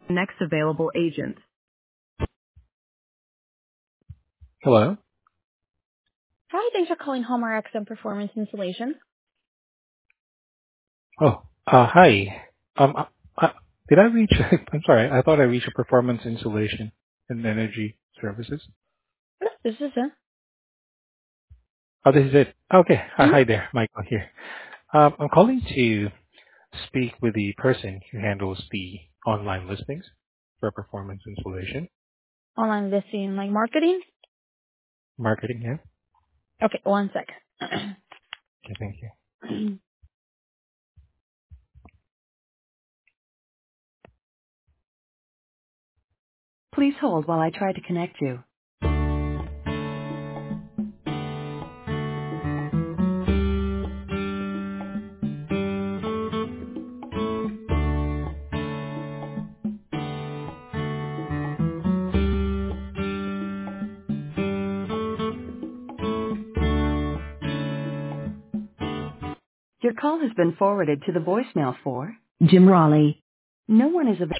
Next available agent. Hello. Hi, thanks for calling Hallmark XM Performance Insulation. Oh, hi. Um, uh, uh, did I reach? I'm sorry. I thought I reached a performance insulation and energy services. This is it. Oh, this is it. Okay. Mm-hmm. Hi there, Michael here. I'm calling to speak with the person who handles the online listings for performance insulation Online listing, like marketing. marketing. Yeah. Okay, one sec. Okay. Thank you. Please hold while I try to connect you. Your call has been forwarded to the voicemail for Jim Raleigh. No one is available.